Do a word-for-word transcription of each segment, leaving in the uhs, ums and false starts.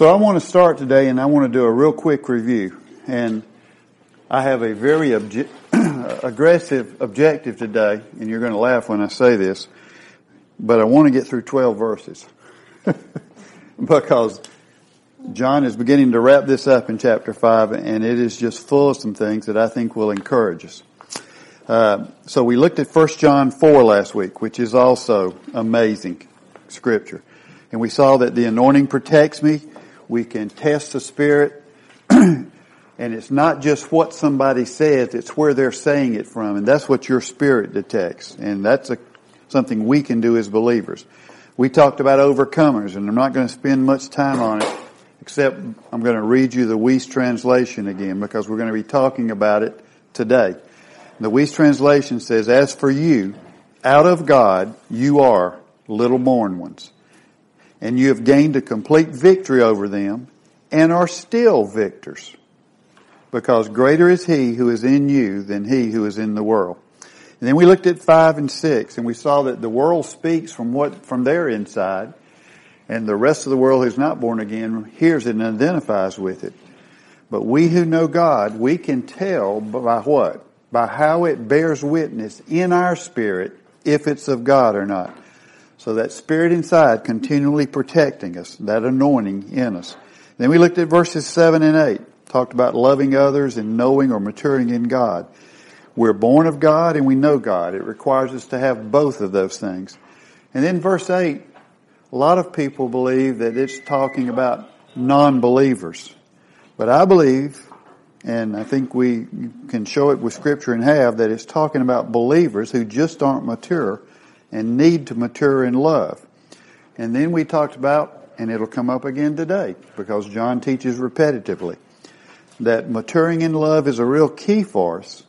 So I want to start today, and I want to do a real quick review. And I have a very obje- aggressive objective today, and you're going to laugh when I say this, but I want to get through twelve verses. Because John is beginning to wrap this up in chapter five, and it is just full of some things that I think will encourage us. Uh, so we looked at First John four last week, which is also amazing scripture. And we saw that the anointing protects me. We can test the Spirit. And it's not just what somebody says, it's where they're saying it from. And that's what your spirit detects. And that's a, something we can do as believers. We talked about overcomers, and I'm not going to spend much time on it, except I'm going to read you the Weiss translation again, because we're going to be talking about it today. The Weiss translation says, "As for you, out of God you are little born ones, and you have gained a complete victory over them, and are still victors, because greater is He who is in you than he who is in the world." And then we looked at five and six, and we saw that the world speaks from what from their inside, and the rest of the world who's not born again hears it and identifies with it. But we who know God, we can tell by what? By how it bears witness in our spirit if it's of God or not. So that spirit inside continually protecting us, that anointing in us. Then we looked at verses seven and eight, talked about loving others and knowing or maturing in God. We're born of God and we know God. It requires us to have both of those things. And then verse eight, a lot of people believe that it's talking about non-believers. But I believe, and I think we can show it with Scripture and have, that it's talking about believers who just aren't mature and need to mature in love. And then we talked about, and it'll come up again today, because John teaches repetitively, that maturing in love is a real key for us.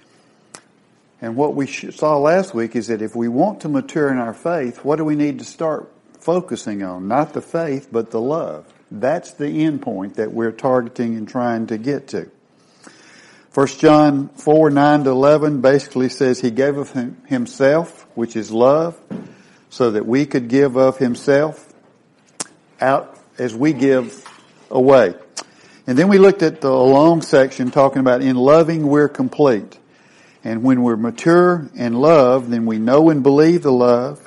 And what we saw last week is that if we want to mature in our faith, what do we need to start focusing on? Not the faith, but the love. That's the end point that we're targeting and trying to get to. First John four, nine to eleven basically says He gave of Himself, which is love, so that we could give of Himself out as we give away. And then we looked at the long section talking about in loving we're complete. And when we're mature in love, then we know and believe the love.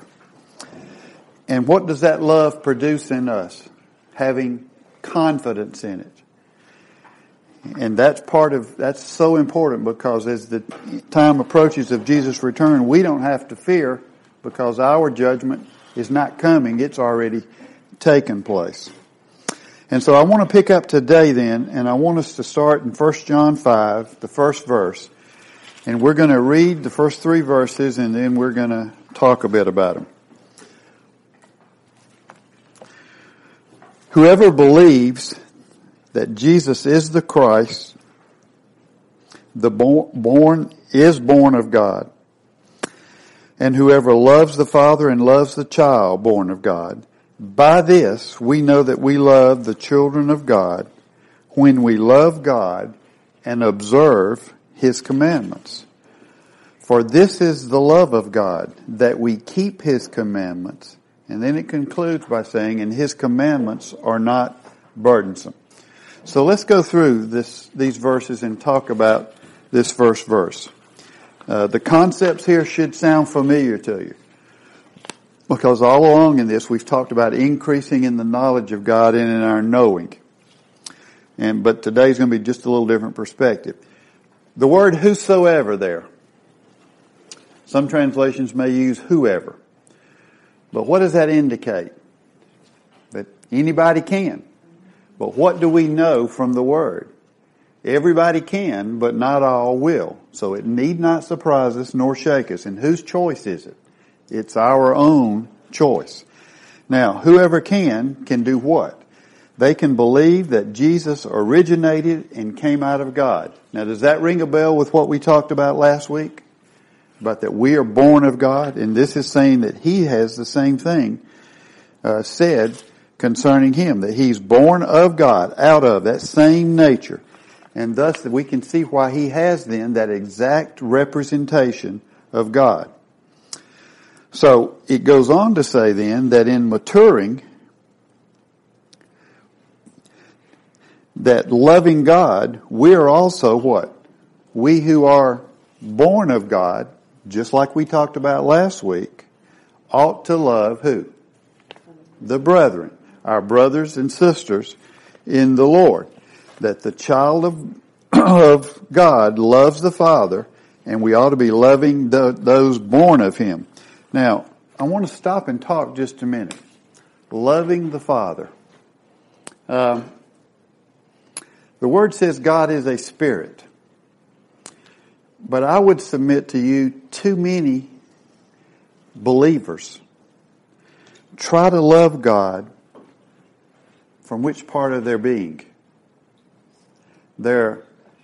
And what does that love produce in us? Having confidence in it. And that's part of, that's so important, because as the time approaches of Jesus' return, we don't have to fear, because our judgment is not coming. It's already taken place. And so I want to pick up today then, and I want us to start in First John five, the first verse. And we're going to read the first three verses, and then we're going to talk a bit about them. Whoever believes that Jesus is the Christ, the born is born of God. And whoever loves the Father and loves the child born of God, by this we know that we love the children of God, when we love God and observe His commandments. For this is the love of God, that we keep His commandments. And then it concludes by saying, and His commandments are not burdensome. So let's go through this, these verses and talk about this first verse. Uh, the concepts here should sound familiar to you, because all along in this we've talked about increasing in the knowledge of God and in our knowing. And but today's going to be just a little different perspective. The word whosoever there. Some translations may use whoever. But what does that indicate? That anybody can. But what do we know from the Word? Everybody can, but not all will. So it need not surprise us nor shake us. And whose choice is it? It's our own choice. Now, whoever can, can do what? They can believe that Jesus originated and came out of God. Now, does that ring a bell with what we talked about last week? About that we are born of God, and this is saying that He has the same thing uh, said concerning Him, that He's born of God, out of that same nature. And thus we can see why He has then that exact representation of God. So it goes on to say then that in maturing, that loving God, we're also what? We who are born of God, just like we talked about last week, ought to love who? The brethren, our brothers and sisters in the Lord. That the child of, of God loves the Father, and we ought to be loving the, those born of Him. Now, I want to stop and talk just a minute. Loving the Father. Um, the Word says God is a spirit. But I would submit to you, too many believers try to love God from which part of their being? Their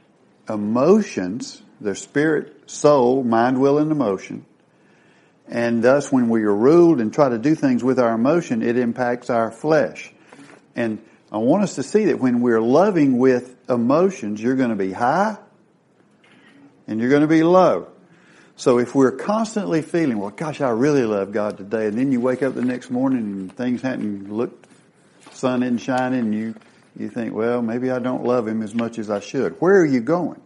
emotions, their spirit, soul, mind, will, and emotion. And thus when we are ruled and try to do things with our emotion, it impacts our flesh. And I want us to see that when we're loving with emotions, you're going to be high and you're going to be low. So if we're constantly feeling, well, gosh, I really love God today, and then you wake up the next morning and things hadn't looked, sun isn't shining, and you, you think, well, maybe I don't love Him as much as I should. Where are you going?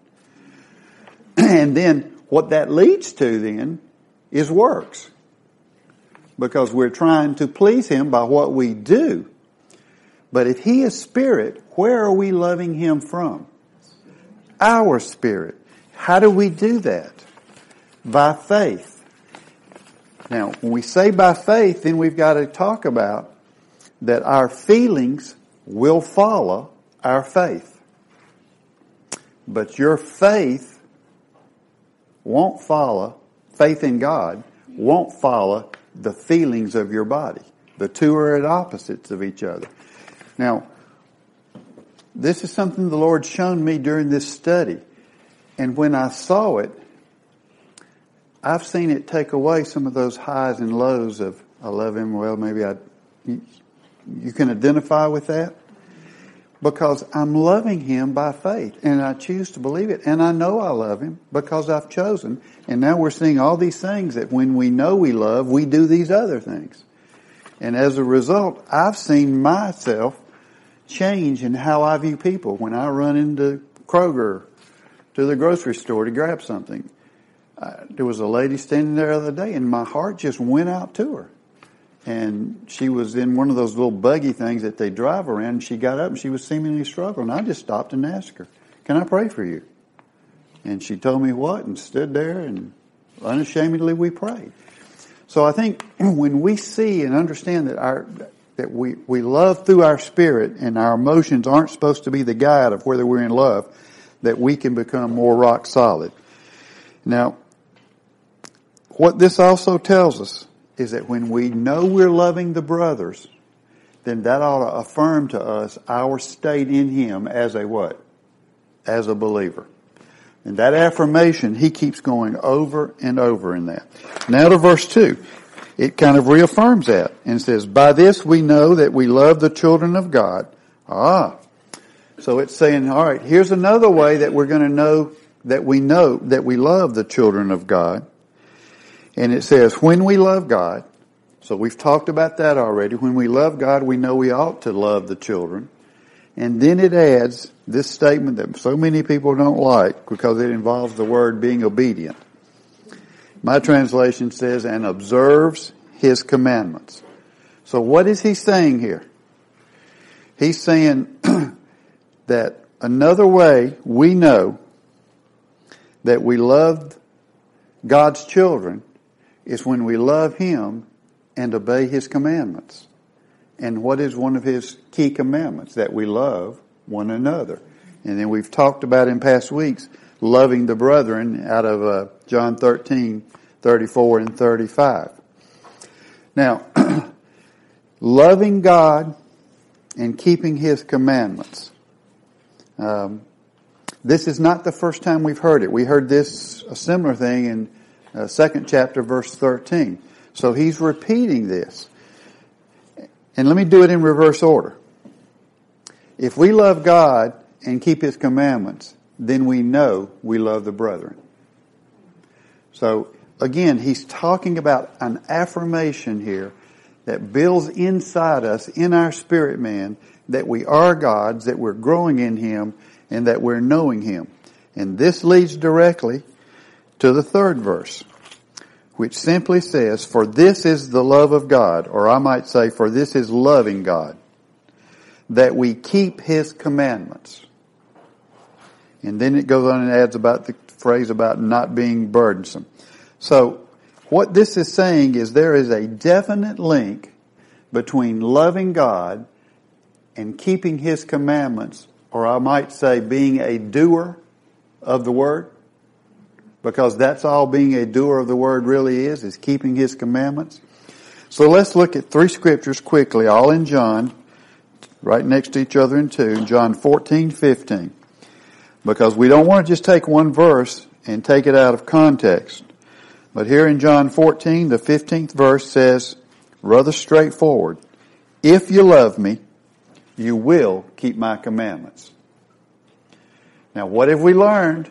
And then what that leads to then is works. Because we're trying to please Him by what we do. But if He is spirit, where are we loving Him from? Our spirit. How do we do that? By faith. Now, when we say by faith, then we've got to talk about that our feelings will follow our faith. But your faith won't follow, faith in God won't follow the feelings of your body. The two are at opposites of each other. Now, this is something the Lord's shown me during this study. And when I saw it, I've seen it take away some of those highs and lows of, I love Him, well, maybe I, you, you can identify with that? Because I'm loving Him by faith, and I choose to believe it, and I know I love Him because I've chosen. And now we're seeing all these things that when we know we love, we do these other things. And as a result, I've seen myself change in how I view people. When I run into Kroger, to the grocery store to grab something, Uh, there was a lady standing there the other day, and my heart just went out to her. And she was in one of those little buggy things that they drive around, and she got up and she was seemingly struggling. I just stopped and asked her, can I pray for you? And she told me what, and stood there, and unashamedly we prayed. So I think when we see and understand that our that we, we love through our spirit, and our emotions aren't supposed to be the guide of whether we're in love, that we can become more rock solid. Now, what this also tells us is that when we know we're loving the brothers, then that ought to affirm to us our state in Him as a what? As a believer. And that affirmation, he keeps going over and over in that. Now to verse two. It kind of reaffirms that and says, by this we know that we love the children of God. Ah. So it's saying, all right, here's another way that we're going to know that we know that we love the children of God. And it says, when we love God, so we've talked about that already. When we love God, we know we ought to love the children. And then it adds this statement that so many people don't like because it involves the word being obedient. My translation says, and observes His commandments. So what is he saying here? He's saying that another way we know that we love God's children is when we love Him and obey His commandments. And what is one of His key commandments? That we love one another. And then we've talked about in past weeks loving the brethren out of uh, John thirteen, thirty-four and thirty-five. Now, loving God and keeping His commandments. Um, this is not the first time we've heard it. We heard this, a similar thing in uh, second chapter, verse thirteen. So He's repeating this. And let me do it in reverse order. If we love God and keep His commandments, then we know we love the brethren. So, again, He's talking about an affirmation here that builds inside us, in our spirit man, that we are God's, that we're growing in Him, and that we're knowing Him. And this leads directly to the third verse, which simply says, for this is the love of God, or I might say, for this is loving God, that we keep His commandments. And then it goes on and adds about the phrase about not being burdensome. So what this is saying is there is a definite link between loving God and keeping His commandments, or I might say being a doer of the Word, because that's all being a doer of the Word really is, is keeping His commandments. So let's look at three scriptures quickly, all in John, right next to each other in two, John fourteen, fifteen. Because we don't want to just take one verse and take it out of context. But here in John fourteen, the fifteenth verse says, rather straightforward, if you love me, you will keep my commandments. Now, what have we learned?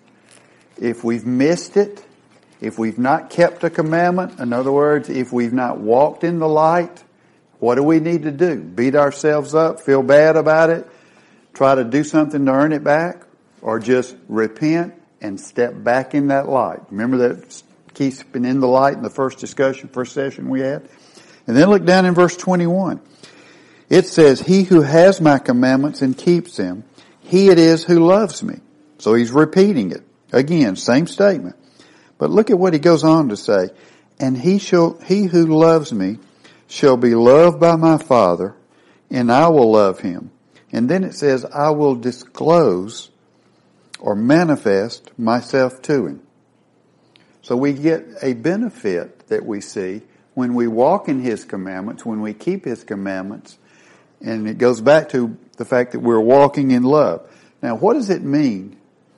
If we've missed it, if we've not kept a commandment, in other words, if we've not walked in the light, what do we need to do? Beat ourselves up, feel bad about it, try to do something to earn it back, or just repent and step back in that light? Remember that keeping in the light in the first discussion, first session we had? And then look down in verse twenty-one. It says, he who has my commandments and keeps them, he it is who loves me. So he's repeating it. Again, same statement. But look at what he goes on to say. And he shall, he who loves me shall be loved by my Father, and I will love him. And then it says, I will disclose or manifest myself to him. So we get a benefit that we see when we walk in His commandments, when we keep His commandments. And it goes back to the fact that we're walking in love. Now, what does it mean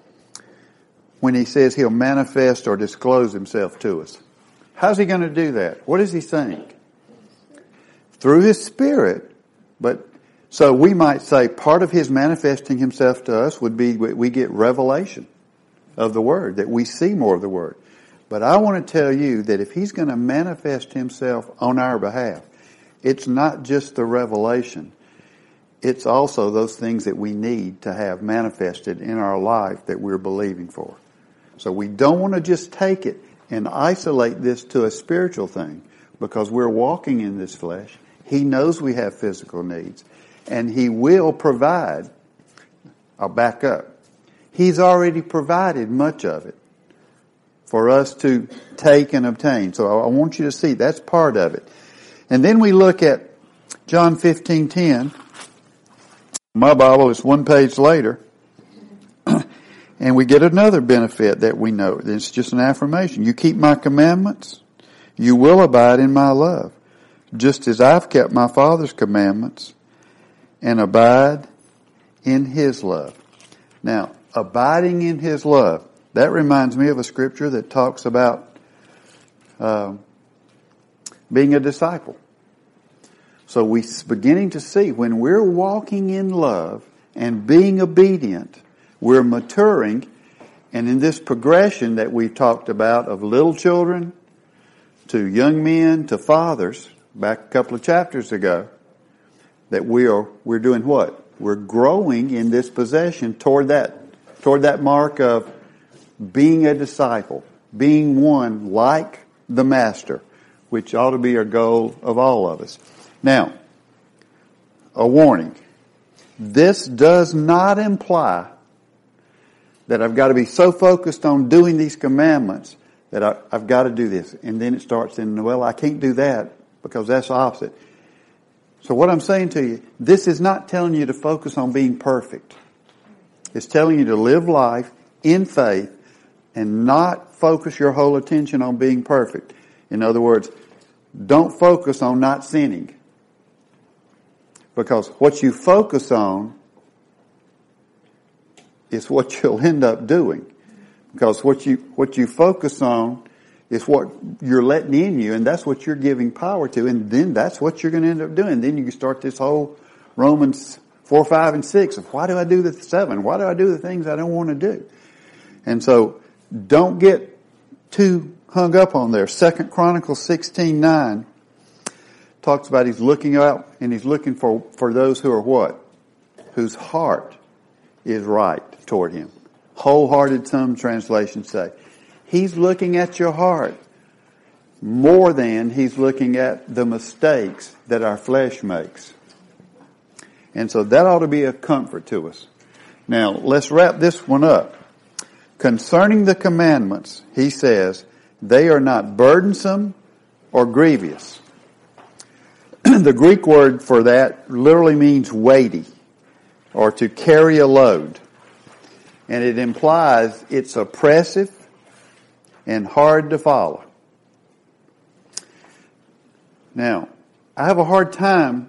when He says He'll manifest or disclose Himself to us? How's He going to do that? What is He saying? Through His Spirit. But so we might say part of His manifesting Himself to us would be we get revelation of the Word, that we see more of the Word. But I want to tell you that if He's going to manifest Himself on our behalf, it's not just the revelation. It's also those things that we need to have manifested in our life that we're believing for. So we don't want to just take it and isolate this to a spiritual thing, because we're walking in this flesh. He knows we have physical needs, and He will provide. I'll back up. He's already provided much of it for us to take and obtain. So I want you to see that's part of it. And then we look at John fifteen ten. My Bible is one page later. And we get another benefit that we know. It's just an affirmation. You keep my commandments, you will abide in my love, just as I've kept my Father's commandments and abide in His love. Now, abiding in His love, that reminds me of a scripture that talks about uh, being a disciple. So we're beginning to see when we're walking in love and being obedient, we're maturing. And in this progression that we've talked about of little children to young men to fathers, back a couple of chapters ago, that we are, we're doing what? We're growing in this possession toward that, toward that mark of being a disciple, being one like the Master, which ought to be our goal of all of us. Now, a warning. This does not imply that I've got to be so focused on doing these commandments that I, I've got to do this. And then it starts in, well, I can't do that because that's the opposite. So what I'm saying to you, this is not telling you to focus on being perfect. It's telling you to live life in faith and not focus your whole attention on being perfect. In other words, don't focus on not sinning. Because what you focus on is what you'll end up doing. Because what you, what you focus on is what you're letting in you, and that's what you're giving power to, and then that's what you're going to end up doing. Then you can start this whole Romans four, five, and six of why do I do the seven? Why do I do the things I don't want to do? And so don't get too hung up on there. Second Chronicles sixteen nine talks about he's looking out and he's looking for, for those who are what? Whose heart is right toward him. Wholehearted, some translations say. He's looking at your heart more than he's looking at the mistakes that our flesh makes. And so that ought to be a comfort to us. Now, let's wrap this one up. Concerning the commandments, he says, they are not burdensome or grievous. The Greek word for that literally means weighty or to carry a load. And it implies it's oppressive and hard to follow. Now, I have a hard time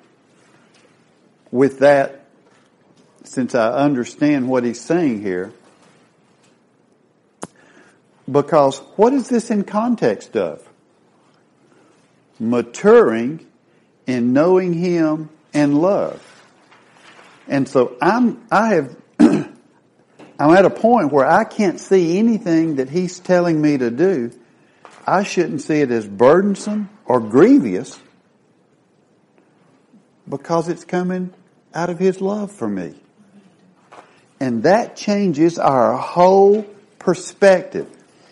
with that since I understand what he's saying here. Because what is this in context of? Maturing in knowing him and love. And so I'm, I have, I'm at a point where I can't see anything that he's telling me to do. I shouldn't see it as burdensome or grievous because it's coming out of his love for me. And that changes our whole perspective.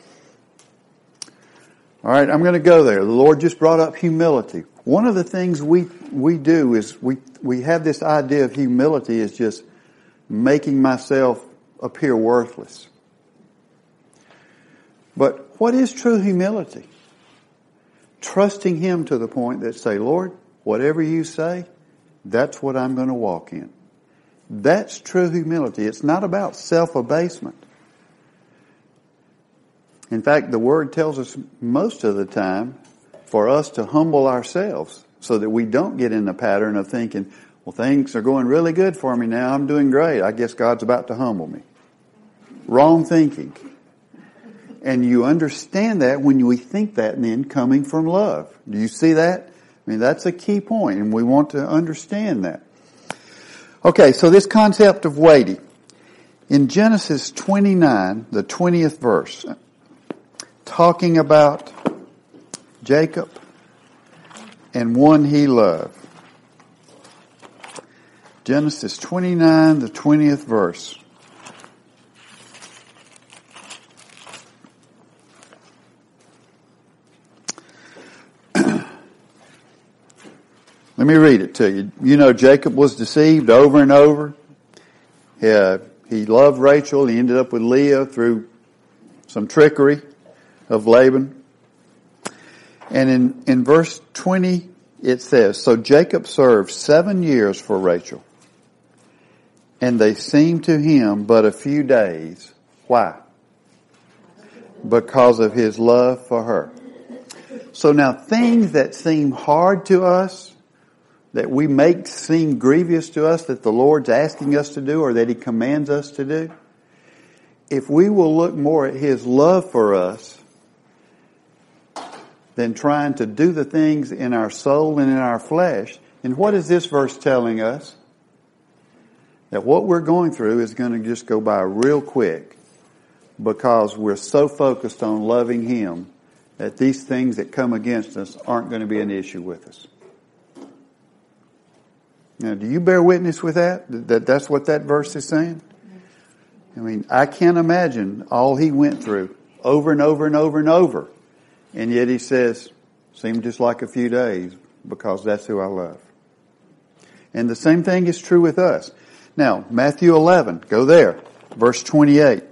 All right, I'm going to go there. The Lord just brought up humility. One of the things we we do is we we have this idea of humility as just making myself appear worthless. But what is true humility? Trusting him to the point that say, Lord, whatever you say, that's what I'm going to walk in. That's true humility. It's not about self-abasement. In fact, the Word tells us most of the time for us to humble ourselves so that we don't get in the pattern of thinking, well, things are going really good for me now. I'm doing great. I guess God's about to humble me. Wrong thinking. And you understand that when we think that and then coming from love. Do you see that? I mean, that's a key point, and we want to understand that. Okay, so this concept of weighty. In Genesis twenty-nine, the twentieth verse, talking about Jacob and one he loved. Genesis twenty-nine, the twentieth verse. Let me read it to you. You know, Jacob was deceived over and over. Yeah, he loved Rachel. He ended up with Leah through some trickery of Laban. And in, in verse twenty, it says, so Jacob served seven years for Rachel, and they seemed to him but a few days. Why? Because of his love for her. So now things that seem hard to us, that we make seem grievous to us, that the Lord's asking us to do or that he commands us to do, if we will look more at his love for us than trying to do the things in our soul and in our flesh, and what is this verse telling us? That what we're going through is going to just go by real quick because we're so focused on loving him that these things that come against us aren't going to be an issue with us. Now, do you bear witness with that? That that's what that verse is saying? I mean, I can't imagine all he went through over and over and over and over. And yet he says, seemed just like a few days because that's who I love. And the same thing is true with us. Now, Matthew eleven, go there, verse twenty-eight.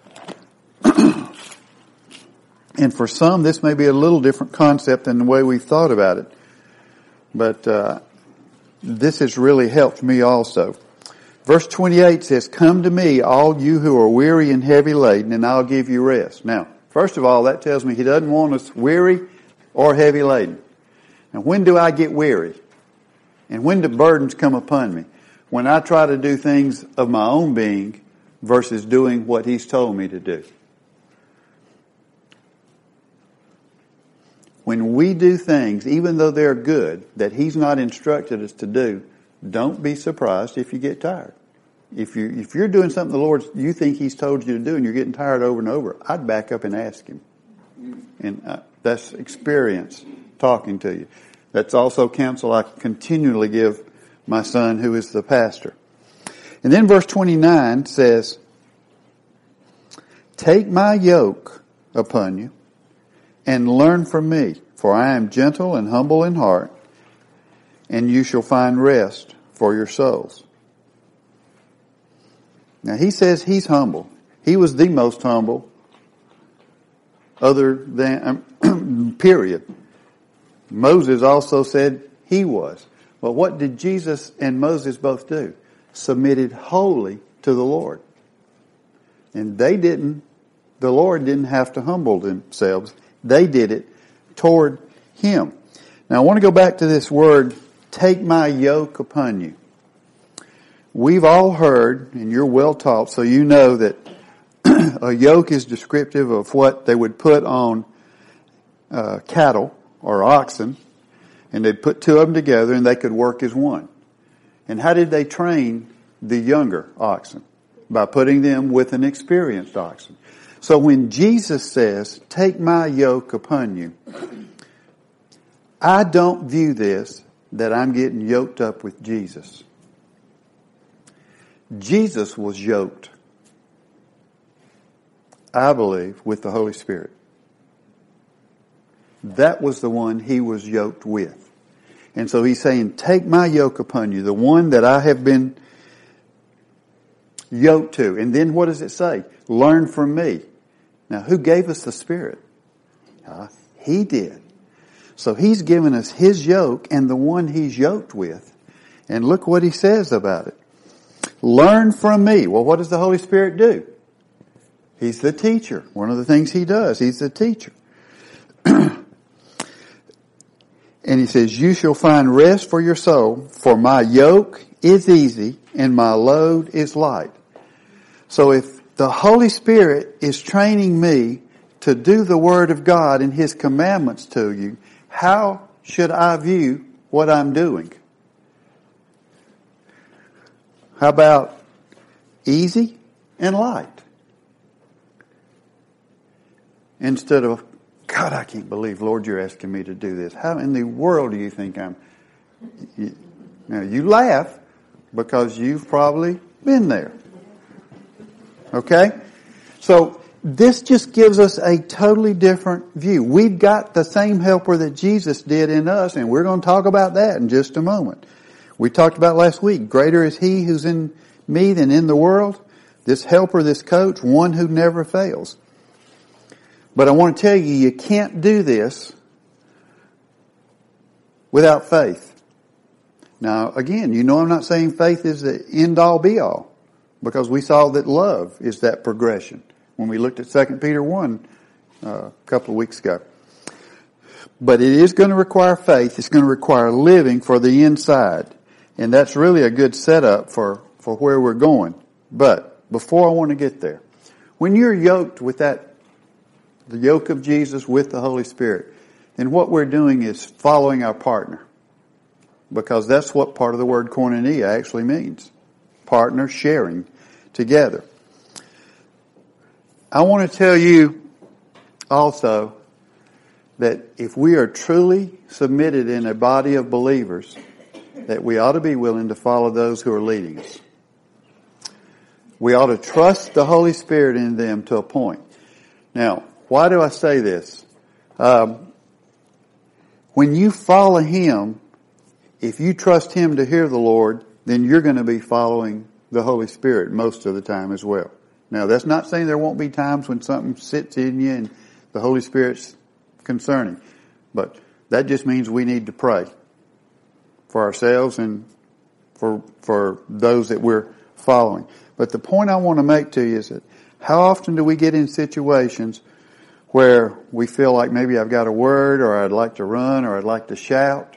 And for some, this may be a little different concept than the way we've thought about it. But uh this has really helped me also. Verse twenty-eight says, come to me, all you who are weary and heavy laden, and I'll give you rest. Now, first of all, that tells me he doesn't want us weary or heavy laden. Now, when do I get weary? And when do burdens come upon me? When I try to do things of my own being versus doing what he's told me to do. When we do things, even though they're good, that he's not instructed us to do, don't be surprised if you get tired. If you if you're doing something the Lord you think he's told you to do and you're getting tired over and over, I'd back up and ask him. And uh, that's experience talking to you. That's also counsel I continually give my son who is the pastor. And then verse twenty-nine says, take my yoke upon you and learn from me, for I am gentle and humble in heart, and you shall find rest for your souls. Now he says he's humble. He was the most humble other than, um, period. Moses also said he was. But what did Jesus and Moses both do? Submitted wholly to the Lord. And they didn't, the Lord didn't have to humble themselves. They did it toward Him. Now I want to go back to this word, take my yoke upon you. We've all heard, and you're well taught, so you know that a yoke is descriptive of what they would put on uh, cattle or oxen, and they'd put two of them together and they could work as one. And how did they train the younger oxen? By putting them with an experienced oxen. So when Jesus says, take my yoke upon you, I don't view this that I'm getting yoked up with Jesus. Jesus was yoked, I believe, with the Holy Spirit. That was the one He was yoked with. And so He's saying, take my yoke upon you, the one that I have been yoked to. And then what does it say? Learn from me. Now, who gave us the Spirit? Uh, he did. So He's given us His yoke and the one He's yoked with. And look what He says about it. Learn from me. Well, what does the Holy Spirit do? He's the teacher. One of the things He does, He's the teacher. And He says, you shall find rest for your soul, for my yoke is easy and my load is light. So if the Holy Spirit is training me to do the Word of God and His commandments to you, how should I view what I'm doing? How about easy and light? Instead of, God, I can't believe, Lord, you're asking me to do this. How in the world do you think I'm... You, now, you laugh because you've probably been there. Okay? So, this just gives us a totally different view. We've got the same helper that Jesus did in us, and we're going to talk about that in just a moment. We talked about last week, greater is He who's in me than in the world. This helper, this coach, one who never fails. But I want to tell you, you can't do this without faith. Now, again, you know I'm not saying faith is the end-all, be-all, because we saw that love is that progression when we looked at Second Peter one uh, a couple of weeks ago. But it is going to require faith. It's going to require living for the inside. And that's really a good setup for, for where we're going. But before I want to get there, when you're yoked with that, the yoke of Jesus with the Holy Spirit, then what we're doing is following our partner. Because that's what part of the word koinonia actually means. Partner, sharing together. I want to tell you also that if we are truly submitted in a body of believers, that we ought to be willing to follow those who are leading us. We ought to trust the Holy Spirit in them to a point. Now, why do I say this? Um, when you follow Him, if you trust Him to hear the Lord, then you're going to be following the Holy Spirit most of the time as well. Now, that's not saying there won't be times when something sits in you and the Holy Spirit's concerning. But that just means we need to pray for ourselves and for for those that we're following. But the point I want to make to you is that how often do we get in situations where we feel like maybe I've got a word, or I'd like to run, or I'd like to shout?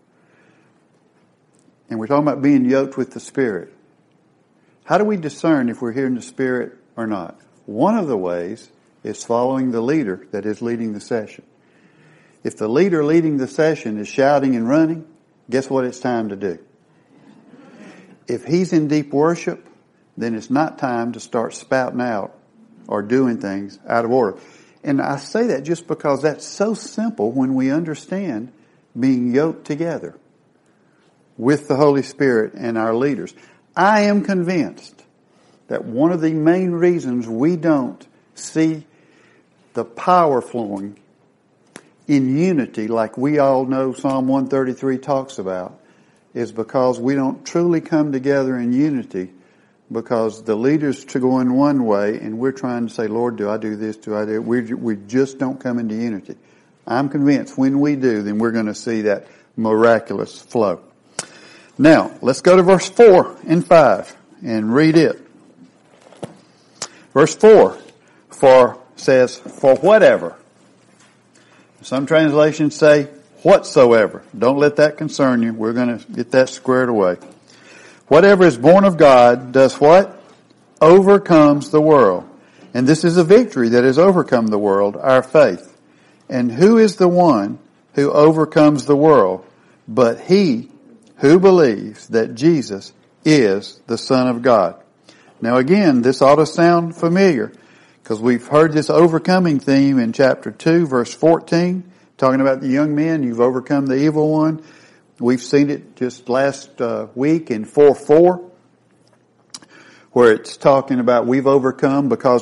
And we're talking about being yoked with the Spirit. How do we discern if we're hearing the Spirit or not? One of the ways is following the leader that is leading the session. If the leader leading the session is shouting and running, guess what it's time to do? If he's in deep worship, then it's not time to start spouting out or doing things out of order. And I say that just because that's so simple when we understand being yoked together with the Holy Spirit and our leaders. I am convinced that one of the main reasons we don't see the power flowing in unity like we all know Psalm one thirty-three talks about is because we don't truly come together in unity, because the leaders to go in one way and we're trying to say, Lord, do I do this? Do I do it? We, we just don't come into unity. I'm convinced when we do, then we're going to see that miraculous flow. Now, let's go to verse four and five and read it. Verse four, for says, for whatever. Some translations say, whatsoever. Don't let that concern you. We're going to get that squared away. Whatever is born of God does what? Overcomes the world. And this is a victory that has overcome the world, our faith. And who is the one who overcomes the world but he who believes that Jesus is the Son of God? Now again, this ought to sound familiar because we've heard this overcoming theme in chapter two, verse fourteen, talking about the young men, you've overcome the evil one. We've seen it just last uh, week in four four, where it's talking about we've overcome because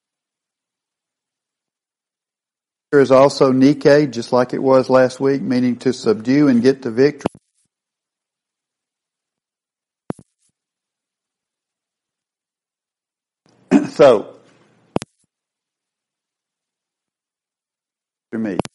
there is also Nike, just like it was last week, meaning to subdue and get to victory. So, to me,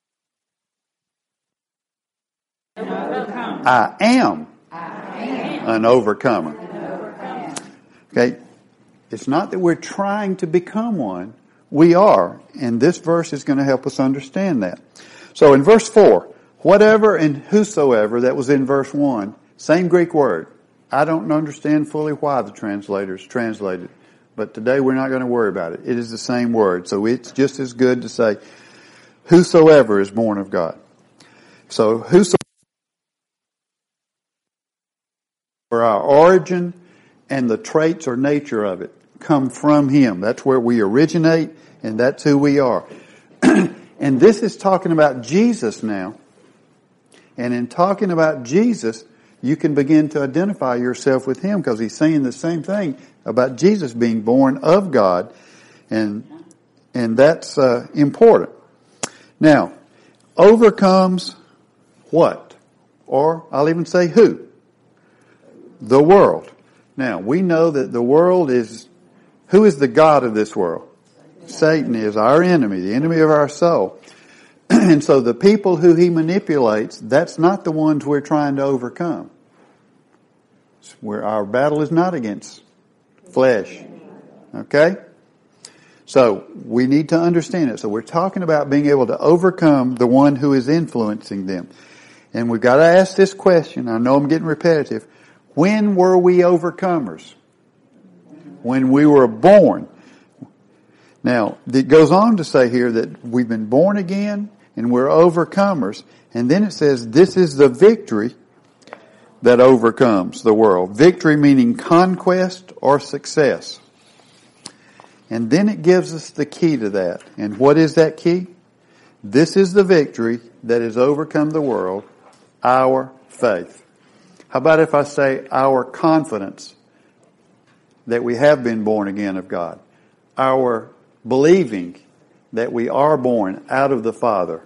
I am, I am an overcomer. An overcomer. Okay? It's not that we're trying to become one. We are. And this verse is going to help us understand that. So in verse four, whatever and whosoever, that was in verse one, same Greek word. I don't understand fully why the translators translated, but today we're not going to worry about it. It is the same word. So it's just as good to say, whosoever is born of God. So whosoever, for our origin and the traits or nature of it come from Him. That's where we originate and that's who we are. And this is talking about Jesus now. And in talking about Jesus, you can begin to identify yourself with Him because He's saying the same thing about Jesus being born of God. And, and that's uh, important. Now, overcomes what? Or I'll even say who? The world. Now, we know that the world is, who is the God of this world? Satan is our enemy, the enemy of our soul. And so the people who he manipulates, that's not the ones we're trying to overcome. Where our battle is not against flesh. Okay? So we need to understand it. So we're talking about being able to overcome the one who is influencing them. And we've got to ask this question. I know I'm getting repetitive. When were we overcomers? When we were born. Now, it goes on to say here that we've been born again and we're overcomers. And then it says this is the victory that overcomes the world. Victory meaning conquest or success. And then it gives us the key to that. And what is that key? This is the victory that has overcome the world, our faith. How about if I say our confidence that we have been born again of God? Our believing that we are born out of the Father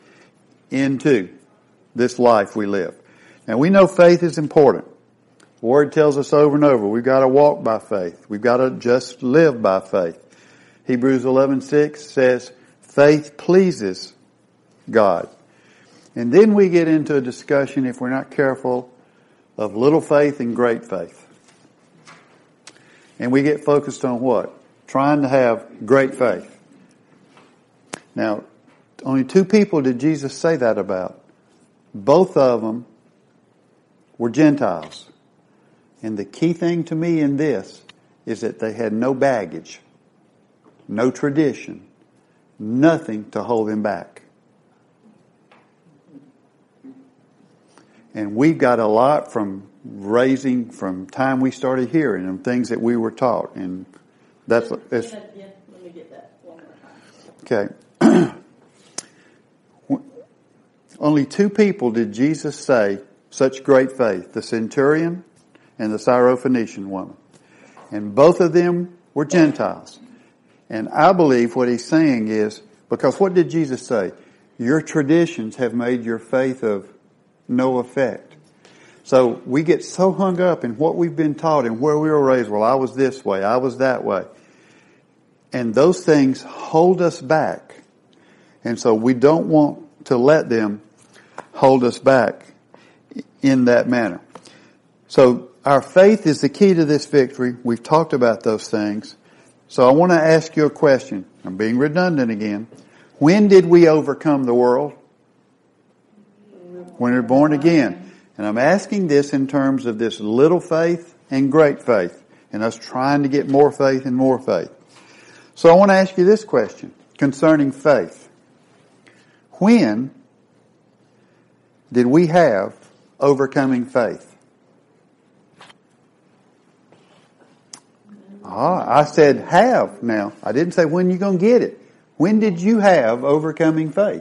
into this life we live. Now we know faith is important. The Word tells us over and over, we've got to walk by faith. We've got to just live by faith. Hebrews eleven six says, faith pleases God. And then we get into a discussion, if we're not careful, of little faith and great faith. And we get focused on what? Trying to have great faith. Now, only two people did Jesus say that about. Both of them were Gentiles. And the key thing to me in this is that they had no baggage, no tradition, nothing to hold them back. And we've got a lot from raising, from time we started hearing, and things that we were taught. And that's, that's yeah, yeah, let me get that one more time. Okay. only two people did Jesus say such great faith, the centurion and the Syrophoenician woman. And both of them were Gentiles. And I believe what he's saying is, because what did Jesus say? Your traditions have made your faith of no effect. So we get so hung up in what we've been taught and where we were raised. Well, I was this way, I was that way. And those things hold us back. And so we don't want to let them hold us back in that manner. So our faith is the key to this victory. We've talked about those things. So I want to ask you a question. I'm being redundant again. When did we overcome the world? When we were born again. And I'm asking this in terms of this little faith and great faith, and us trying to get more faith and more faith. So I want to ask you this question concerning faith. When did we have overcoming faith? Ah, I said have now. I didn't say when you're going to get it. When did you have overcoming faith?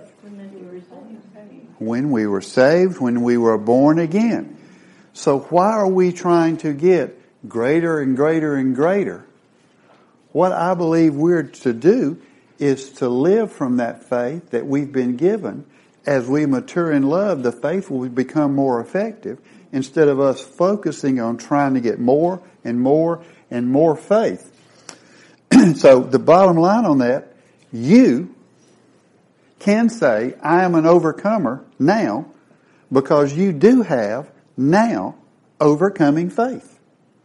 When we were saved, when we were born again. So why are we trying to get greater and greater and greater? What I believe we're to do is to live from that faith that we've been given. As we mature in love, the faith will become more effective instead of us focusing on trying to get more and more and more faith. So the bottom line on that, you can say, I am an overcomer now because you do have now overcoming faith.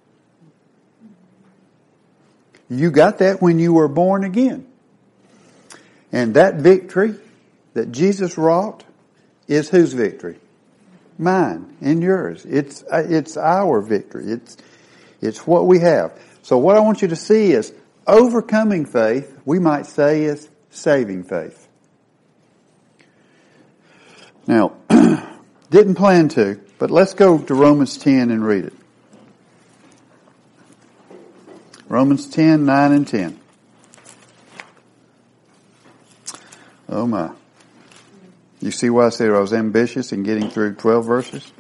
You got that when you were born again. And that victory that Jesus wrought is whose victory? Mine and yours. It's, it's our victory. It's, it's what we have. So what I want you to see is overcoming faith, we might say, is saving faith. Now, didn't plan to, but let's go to Romans ten and read it. Romans ten, nine and ten. Oh my. You see why I said I was ambitious in getting through twelve verses?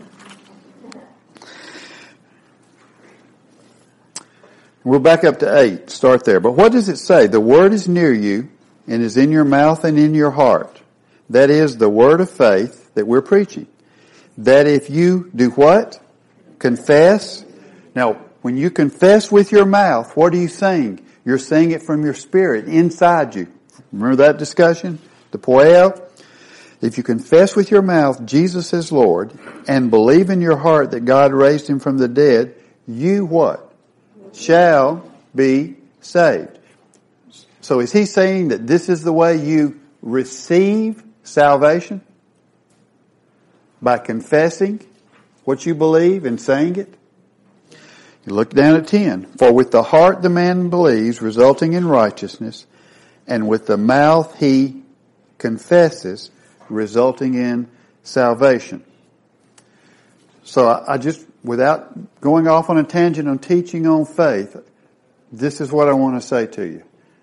We'll back up to eight. Start there. But what does it say? The word is near you and is in your mouth and in your heart. That is the word of faith that we're preaching. That if you do what? Confess. Now, when you confess with your mouth, what are you saying? You're saying it from your spirit, inside you. Remember that discussion? The poeo? If you confess with your mouth Jesus is Lord and believe in your heart that God raised him from the dead, you what? Shall be saved. So is he saying that this is the way you receive salvation? By confessing what you believe and saying it? You look down at ten. For with the heart the man believes, resulting in righteousness, and with the mouth he confesses, resulting in salvation. So I, I just, without going off on a tangent on teaching on faith, this is what I want to say to you.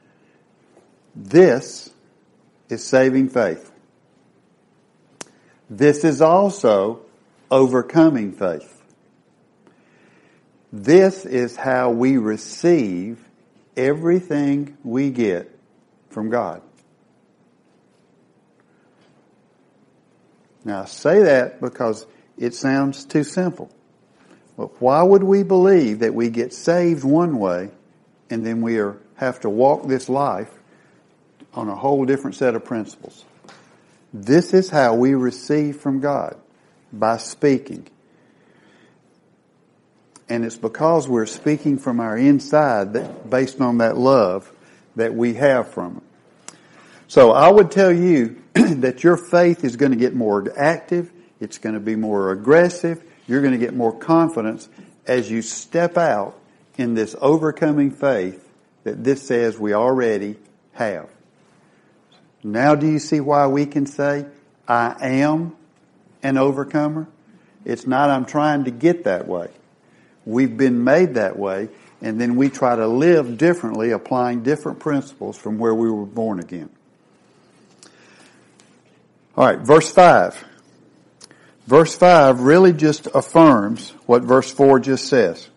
This is saving faith. This is also overcoming faith. This is how we receive everything we get from God. Now I say that because it sounds too simple. But why would we believe that we get saved one way and then we are, have to walk this life on a whole different set of principles? This is how we receive from God, by speaking. And it's because we're speaking from our inside, that, based on that love that we have from Him. So I would tell you that your faith is going to get more active, it's going to be more aggressive, you're going to get more confidence as you step out in this overcoming faith that this says we already have. Now do you see why we can say, I am an overcomer? It's not I'm trying to get that way. We've been made that way, and then we try to live differently, applying different principles from where we were born again. All right, verse five. verse five really just affirms what verse four just says.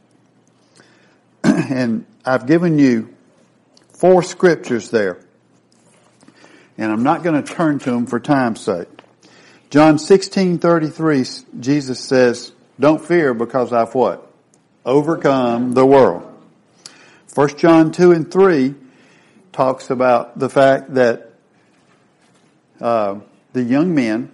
And I've given you four scriptures there. And I'm not going to turn to them for time's sake. John sixteen thirty-three, Jesus says, don't fear because I've what? Overcome the world. First John two and three talks about the fact that uh, the young men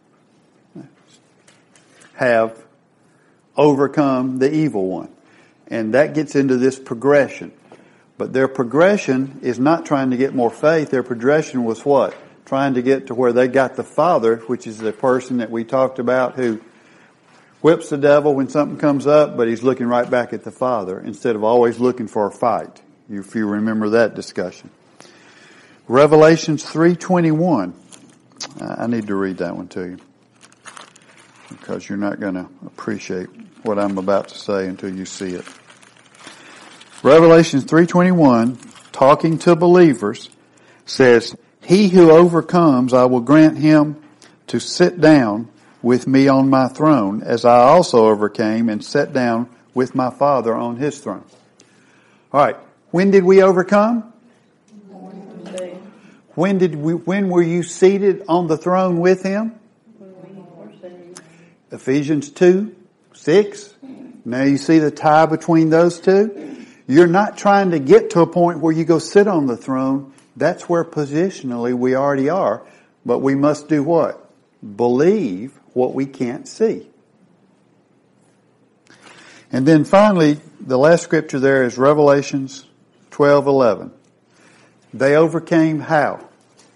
have overcome the evil one. And that gets into this progression. But their progression is not trying to get more faith. Their progression was what? Trying to get to where they got the Father, which is the person that we talked about who whips the devil when something comes up, but he's looking right back at the Father instead of always looking for a fight, if you remember that discussion. Revelations three twenty-one. I need to read that one to you because you're not going to appreciate what I'm about to say until you see it. Revelation three twenty-one, talking to believers, says, he who overcomes, I will grant him to sit down with me on my throne, as I also overcame and sat down with my Father on his throne. All right. When did we overcome? When did we, when were you seated on the throne with him? Ephesians two, six. Now you see the tie between those two? You're not trying to get to a point where you go sit on the throne. That's where positionally we already are. But we must do what? Believe what we can't see. And then finally, the last scripture there is Revelations twelve eleven. They overcame how?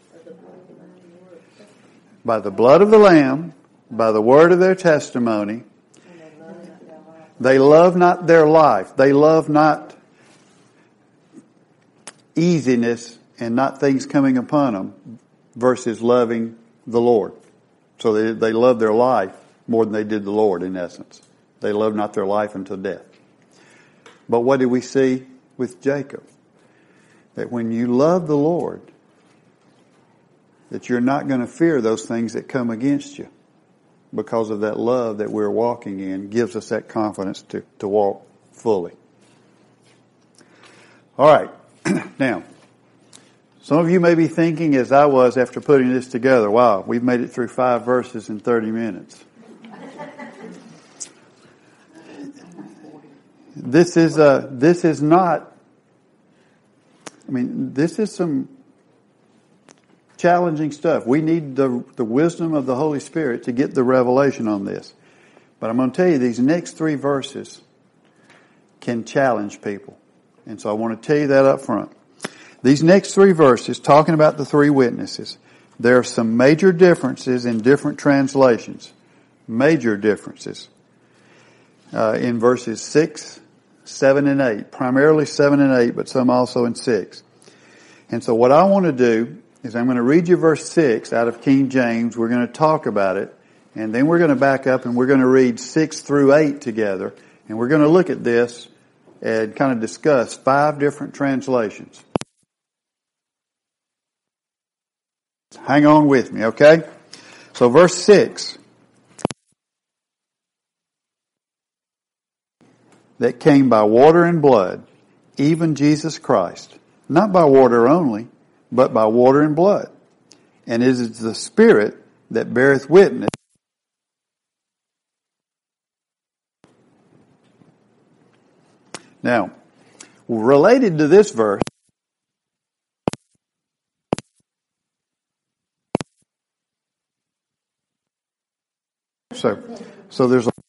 By the blood of the Lamb, by the word of their testimony. They love not their life. They love not easiness and not things coming upon them versus loving the Lord. So they, they love their life more than they did the Lord, in essence. They love not their life until death. But what did we see with Jacob? That when you love the Lord, that you're not going to fear those things that come against you because of that love that we're walking in gives us that confidence to, to walk fully. All right. Now, some of you may be thinking, as I was after putting this together, wow, we've made it through five verses in thirty minutes. This is a, this is not, I mean, this is some challenging stuff. We need the, the wisdom of the Holy Spirit to get the revelation on this. But I'm going to tell you, these next three verses can challenge people. And so I want to tell you that up front. These next three verses, talking about the three witnesses, there are some major differences in different translations. Major differences. Uh, in verses six, seven, and eight. Primarily seven and eight, but some also in six. And so what I want to do is I'm going to read you verse six out of King James. We're going to talk about it. And then we're going to back up and we're going to read six through eight together. And we're going to look at this and kind of discuss five different translations. Hang on with me, okay? So verse six. That came by water and blood, even Jesus Christ. Not by water only, but by water and blood. And it is the Spirit that beareth witness. Now, related to this verse, so, so there's a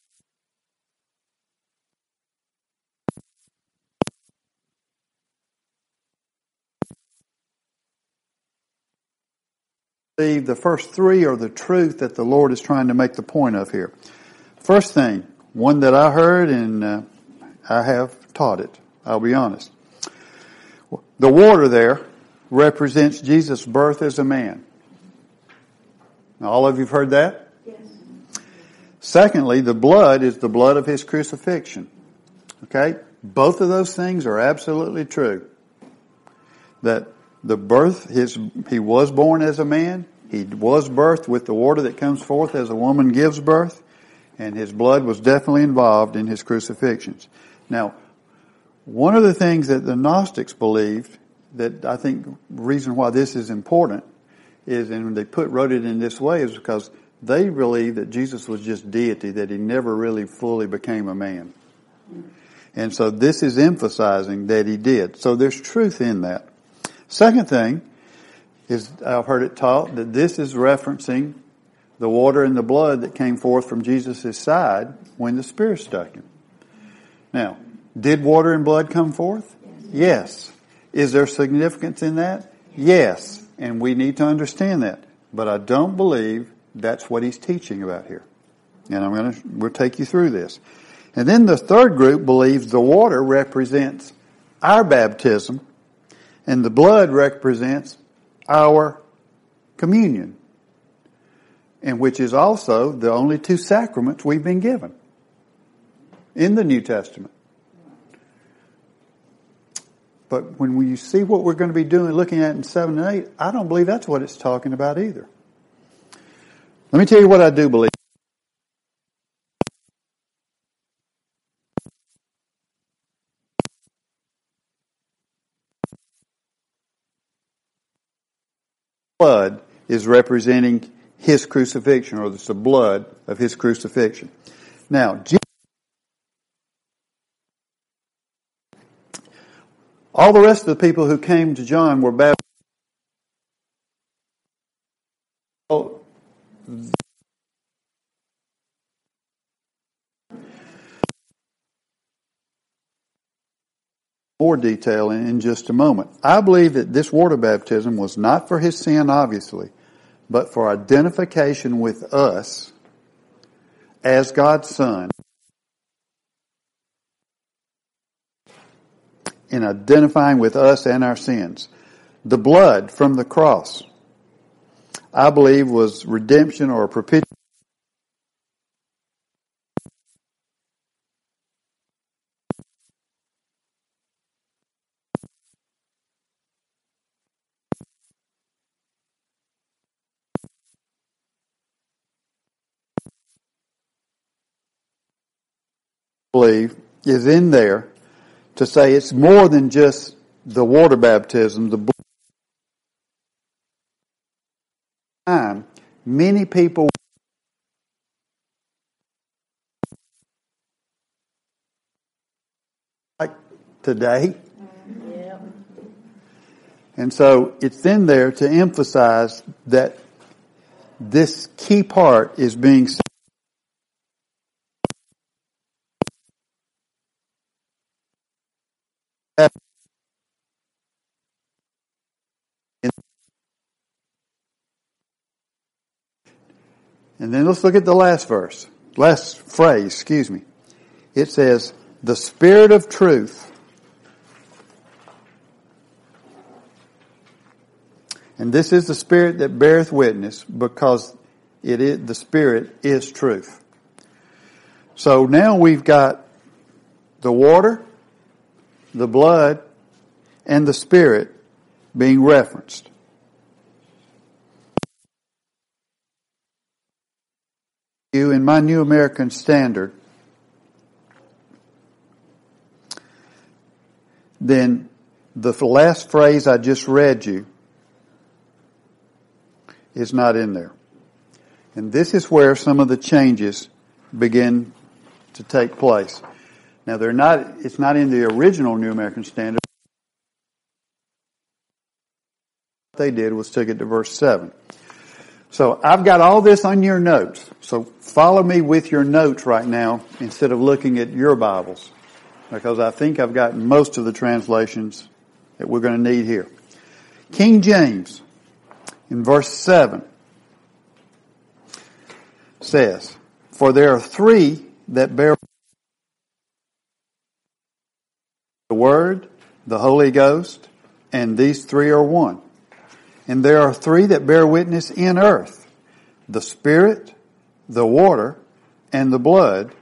the first three are the truth that the Lord is trying to make the point of here. First thing, one that I heard and uh, I have taught it. I'll be honest. The water there represents Jesus' birth as a man. All of you have heard that? Yes. Secondly, the blood is the blood of his crucifixion. Okay? Both of those things are absolutely true. That the birth, his, he was born as a man, He was birthed with the water that comes forth as a woman gives birth, and his blood was definitely involved in his crucifixions. Now, one of the things that the Gnostics believed, that I think the reason why this is important is, and when they put wrote it in this way, is because they believed that Jesus was just deity, that he never really fully became a man. And so this is emphasizing that he did. So there's truth in that. Second thing is, I've heard it taught that this is referencing the water and the blood that came forth from Jesus' side when the Spirit struck him. Now, did water and blood come forth? Yes. Is there significance in that? Yes. And we need to understand that. But I don't believe that's what he's teaching about here. And I'm going to, we'll take you through this. And then the third group believes the water represents our baptism and the blood represents our communion, and which is also the only two sacraments we've been given in the New Testament. But when we see what we're going to be doing, looking at in seven and eight, I don't believe that's what it's talking about either. Let me tell you what I do believe. Blood is representing his crucifixion, or it's the blood of his crucifixion. Now, Jesus, all the rest of the people who came to John were baptized. More detail in, in just a moment. I believe that this water baptism was not for his sin, obviously, but for identification with us as God's Son, in identifying with us and our sins. The blood from the cross, I believe, was redemption or propitiation. Believe is in there to say it's more than just the water baptism. The blood. Time, many people like today, yeah. And so it's in there to emphasize that this key part is being. And then let's look at the last verse, last phrase, excuse me. It says, the Spirit of truth. And this is the Spirit that beareth witness, because it is, the Spirit is truth. So now we've got the water, the blood, and the Spirit being referenced. You in my New American Standard, then the last phrase I just read you is not in there. And this is where some of the changes begin to take place. Now they're not, it's not in the original New American Standard. What they did was took it to verse seven. So I've got all this on your notes. So follow me with your notes right now instead of looking at your Bibles, because I think I've got most of the translations that we're going to need here. King James, in verse seven, says, for there are three that bear the Word, the Holy Ghost, and these three are one. And there are three that bear witness in earth, the Spirit, the water, and the blood,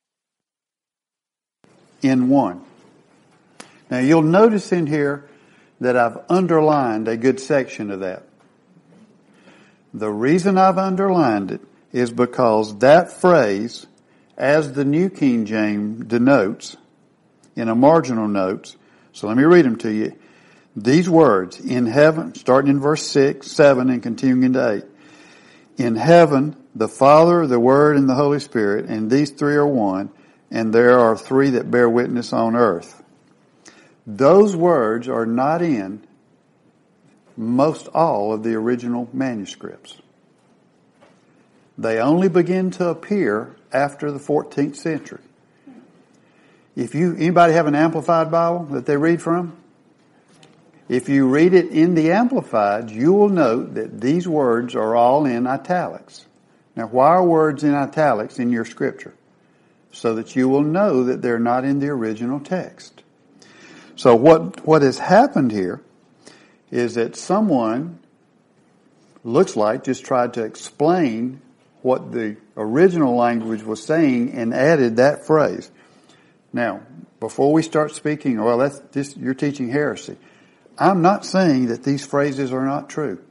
in one. Now you'll notice in here that I've underlined a good section of that. The reason I've underlined it is because that phrase, as the New King James denotes in a marginal notes, so let me read them to you. These words, in heaven, starting in verse six, seven, and continuing into eight. In heaven, the Father, the Word, and the Holy Spirit, and these three are one, and there are three that bear witness on earth. Those words are not in most all of the original manuscripts. They only begin to appear after the fourteenth century. If you, anybody have an Amplified Bible that they read from? If you read it in the Amplified, you will note that these words are all in italics. Now, why are words in italics in your scripture? So that you will know that they're not in the original text. So what, what has happened here is that someone, looks like, just tried to explain what the original language was saying and added that phrase. Now, before we start speaking, well, that's just, you're teaching heresy. I'm not saying that these phrases are not true.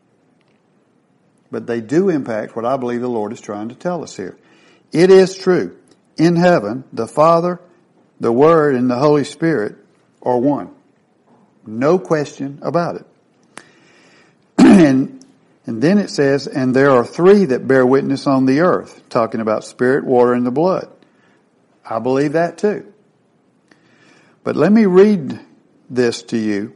But they do impact what I believe the Lord is trying to tell us here. It is true. In heaven, the Father, the Word, and the Holy Spirit are one. No question about it. and, and then it says, and there are three that bear witness on the earth, talking about spirit, water, and the blood. I believe that too. But let me read this to you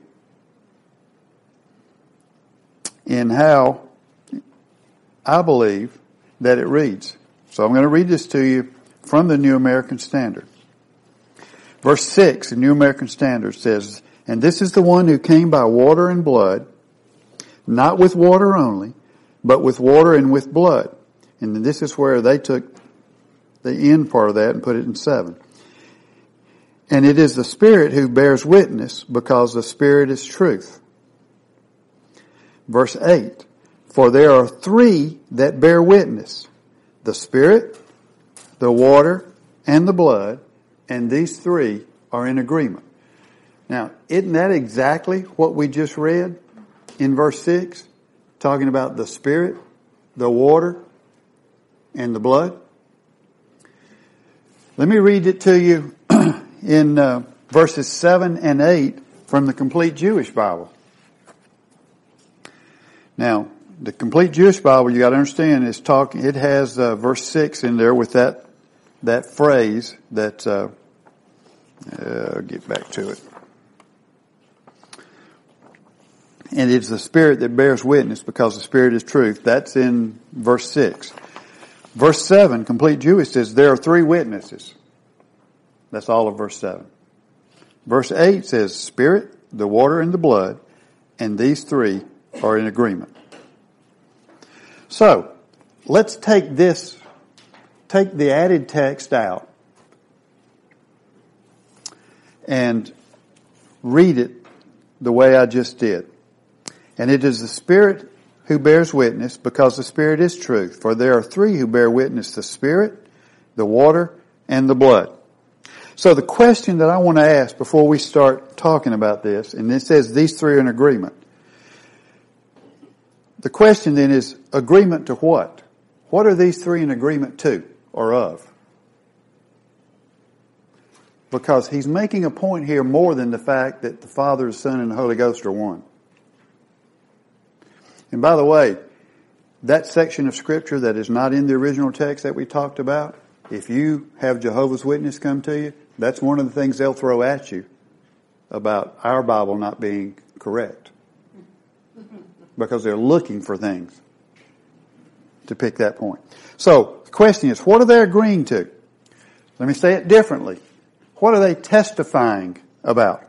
in how I believe that it reads. So I'm going to read this to you from the New American Standard. Verse six, the New American Standard says, and this is the one who came by water and blood, not with water only, but with water and with blood. And this is where they took the end part of that and put it in seven. And it is the Spirit who bears witness, because the Spirit is truth. Verse eight, for there are three that bear witness, the Spirit, the water, and the blood, and these three are in agreement. Now, isn't that exactly what we just read in verse six, talking about the Spirit, the water, and the blood? Let me read it to you in uh, verses seven and eight from the Complete Jewish Bible. Now, the Complete Jewish Bible, you got to understand, is talking. It has uh, verse six in there with that that phrase that. Uh, uh, I'll get back to it. And it's the Spirit that bears witness, because the Spirit is truth. That's in verse six. Verse seven, Complete Jewish, says there are three witnesses. That's all of verse seven. Verse eight says Spirit, the water, and the blood, and these three are in agreement. So, let's take this, take the added text out and read it the way I just did. And it is the Spirit who bears witness, because the Spirit is truth. For there are three who bear witness, the Spirit, the water, and the blood. So the question that I want to ask before we start talking about this, and it says these three are in agreement. The question then is, agreement to what? What are these three in agreement to or of? Because he's making a point here more than the fact that the Father, the Son, and the Holy Ghost are one. And by the way, that section of Scripture that is not in the original text that we talked about, if you have Jehovah's Witness come to you, that's one of the things they'll throw at you about our Bible not being correct. Because they're looking for things to pick that point. So, the question is, what are they agreeing to? Let me say it differently. What are they testifying about?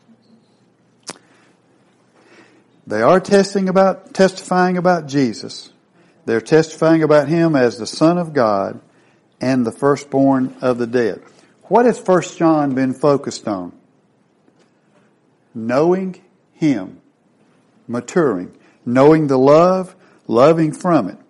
They are testing about, testifying about Jesus. They're testifying about Him as the Son of God and the firstborn of the dead. What has First John been focused on? Knowing Him. Maturing. Knowing the love, loving from it.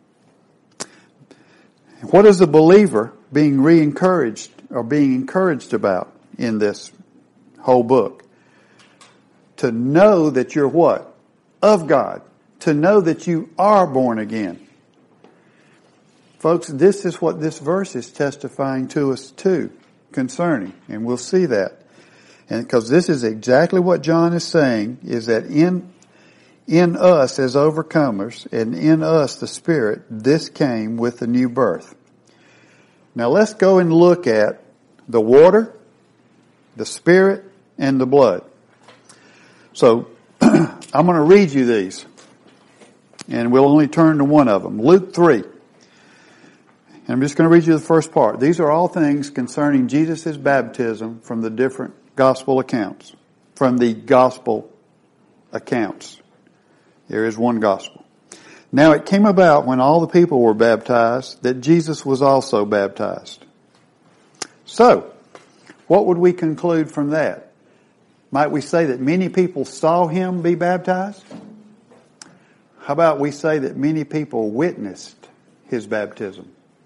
What is the believer being re-encouraged or being encouraged about in this whole book? To know that you're what? Of God. To know that you are born again. Folks, this is what this verse is testifying to us too, concerning, and we'll see that. And because this is exactly what John is saying, is that in in us as overcomers, and in us the Spirit, this came with the new birth. Now let's go and look at the water, the Spirit, and the blood. So I'm going to read you these, and we'll only turn to one of them. Luke three. And I'm just going to read you the first part. These are all things concerning Jesus' baptism from the different gospel accounts. From the gospel accounts. There is one gospel. Now it came about when all the people were baptized that Jesus was also baptized. So, what would we conclude from that? Might we say that many people saw him be baptized? How about we say that many people witnessed his baptism?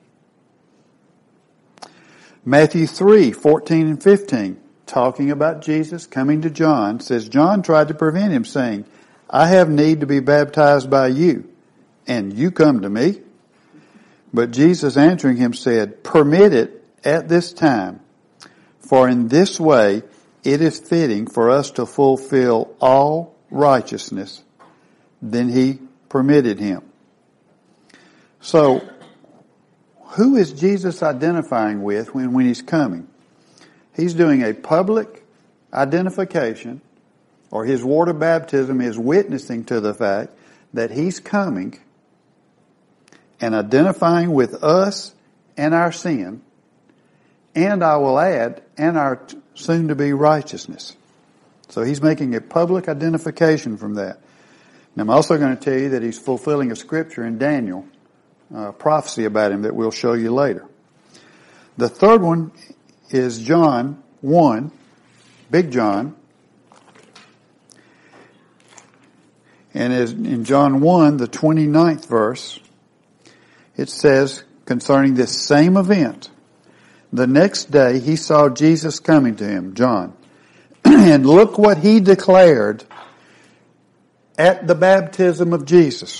Matthew three, fourteen and fifteen, talking about Jesus coming to John, says John tried to prevent him, saying, I have need to be baptized by you, and you come to me? But Jesus answering him said, permit it at this time, for in this way it is fitting for us to fulfill all righteousness. Then he permitted him. So, who is Jesus identifying with when, when he's coming? He's doing a public identification, or his water baptism is witnessing to the fact that he's coming and identifying with us and our sin, and I will add, and our soon-to-be righteousness. So he's making a public identification from that. And I'm also going to tell you that he's fulfilling a scripture in Daniel, a prophecy about him that we'll show you later. The third one is John one, Big John. And as in John one, the twenty-ninth verse, it says concerning this same event, the next day he saw Jesus coming to him, John. And look what he declared at the baptism of Jesus.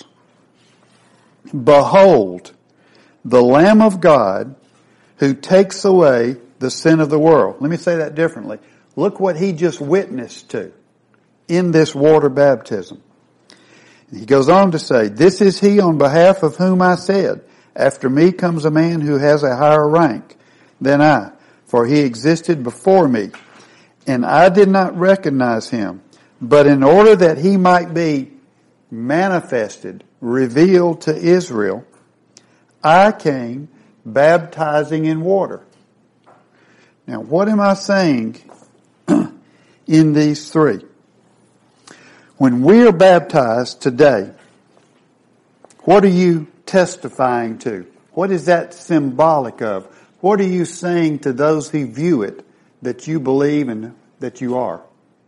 Behold, the Lamb of God who takes away the sin of the world. Let me say that differently. Look what he just witnessed to in this water baptism. He goes on to say, this is he on behalf of whom I said, after me comes a man who has a higher rank than I, for he existed before me, and I did not recognize him. But in order that he might be manifested, revealed to Israel, I came baptizing in water. Now, what am I saying in these three? When we are baptized today, what are you testifying to? What is that symbolic of? What are you saying to those who view it that you believe and that you are?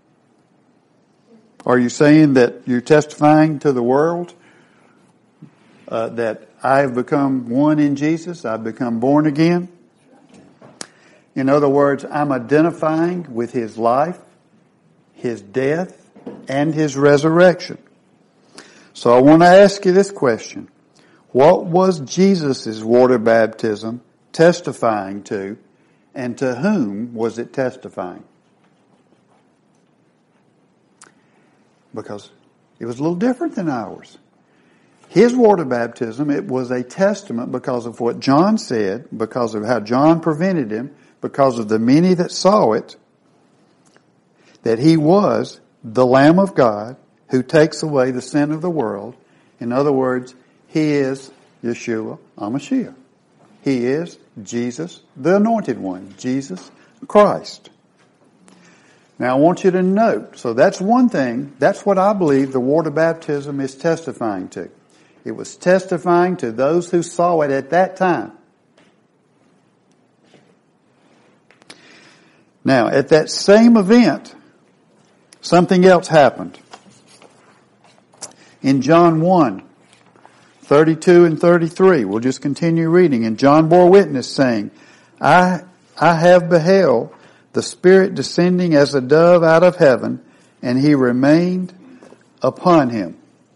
Are you saying that you're testifying to the world uh, that I have become one in Jesus, I've become born again? In other words, I'm identifying with his life, his death, and his resurrection. So I want to ask you this question. What was Jesus' water baptism testifying to, and to whom was it testifying? Because it was a little different than ours. His water baptism, it was a testament because of what John said, because of how John prevented him, because of the many that saw it, that he was the Lamb of God who takes away the sin of the world. In other words, he is Yeshua HaMashiach. He is Jesus, the Anointed One, Jesus Christ. Now I want you to note, so that's one thing, that's what I believe the water baptism is testifying to. It was testifying to those who saw it at that time. Now, at that same event, something else happened. In John one, thirty-two and thirty-three, we'll just continue reading. And John bore witness, saying, I, I have beheld the Spirit descending as a dove out of heaven, and he remained upon him.